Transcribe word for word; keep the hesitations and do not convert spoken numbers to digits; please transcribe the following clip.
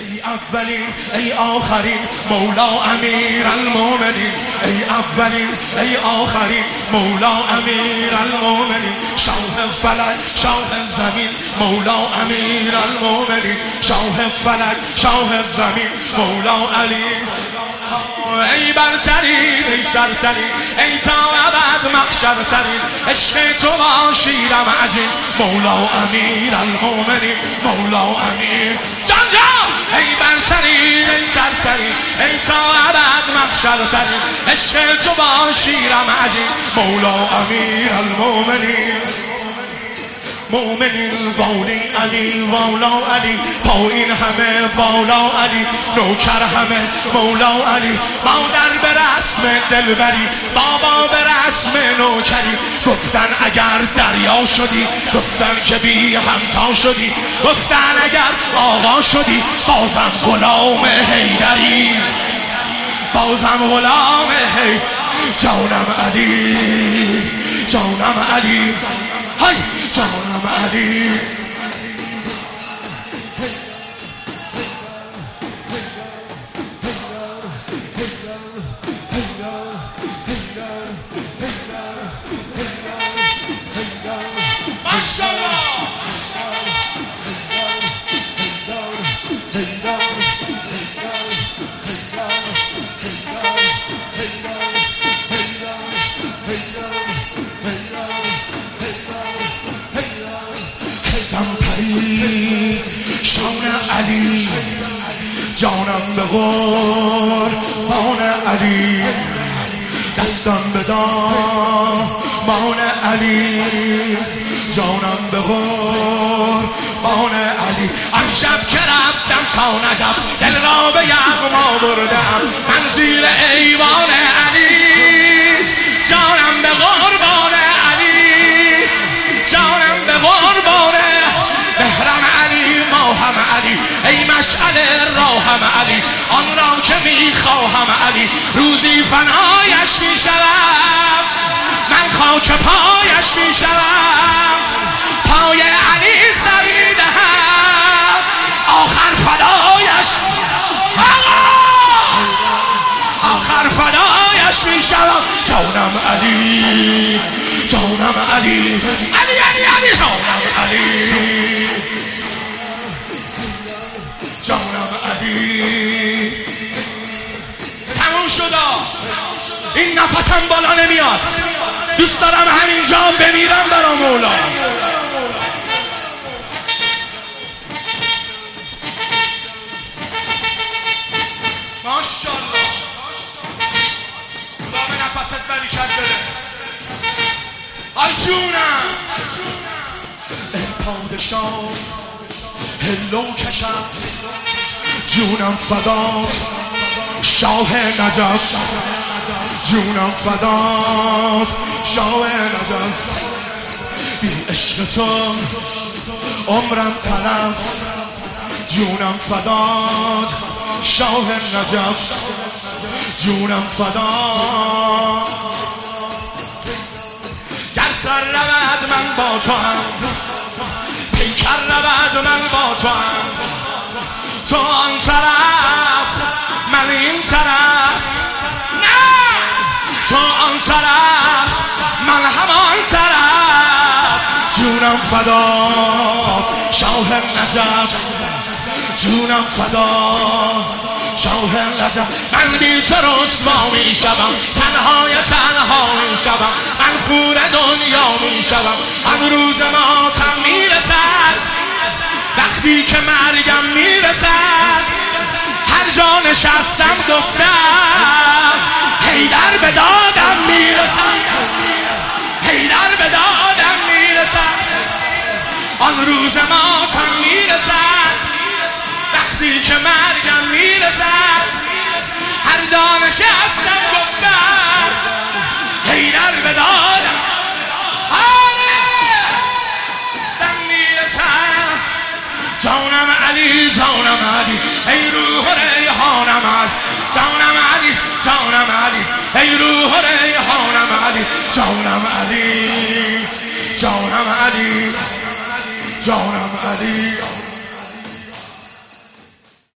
ای اولین ای آخرین مولا امیر المومنین، ای اولین ای آخرین مولا امیر المومنین، شاه فلک شاه زمین مولا امیر المومنین، شاه فلک شاه زمین مولا علی. ای برترین ای سرترین ای تا ابد محشر ترین، عشق تو با شیرم عجین مولا امیر المومنین، مولا امیر جان جان. ای برترین ای سرترین ای تا ابد محشر ترین، عشق تو با شیرم عجین مولا امیر المومنین. مومنین والی علی والا علی، پایین همه بالا علی، نوکر همه مولا علی. مادر به رسم دلبری، بابا به رسم نوکری، گفتن اگر دریا شدی، گفتن که بی همتا شدی، گفتن اگر آقا شدی بازم غلام حیدری، بازم غلام حیدری. جانم علی جانم علی های جانم علی. ماشاءالله علی جانم به قربان علی، دستم به دامان علی، جانم به قربان علی. آن شب که رفتم تا نجف دل را به یغما بردم من زیر ایوان علی، جانم به قربان علی، جانم به قربان مهرم علی ماهم علی، ای مشعل راهم علی، آن را که میخواهم علی، روزی فنایش میشوم من خاک پایش میشوم، پای علی سر میدهم آخر فدایش، آخر فدایش میشوم. جانم علی جانم علی علی علی علی جانم علی جانم علی. تموم شدا، این نفسم بالا نمیاد، دوست دارم همینجا بمیرم برا مولا. ماشاءالله خدا به نفست برکت بده. آی جونم ای پادشاه هلو کشم، جونم فدا شاه نجف، جونم فدا شاه نجف. بی عشق تو عمرم تلف، جونم فدا شاه نجف، جونم فدا. گر سر رود من با تو هم، پیکر رود من با تو هم، تو آن طرف من این طرف، نه تو آن طرف من همان طرف. جونم فدا شاه نجف، جونم فدا شاه نجف. من بی تو رسوا می شوم، تنهای تنها می شوم، من فور دنیا می شوم. آن روز ماتم می رسد، وقتی که مرگم می رسد، هر جا نشستم گفتم حیدر به دادم می رسد، حیدر به دادم می رسد. آن روز ماتم می رسد، وقتی که مرگم می رسد، هر جا نشستم گفتم حیدر به دادم جانم علی جانم علی، ای روح ریحانم علی، جانم علی جانم علی، ای روح ریحانم علی، جانم علی جانم علی جانم علی.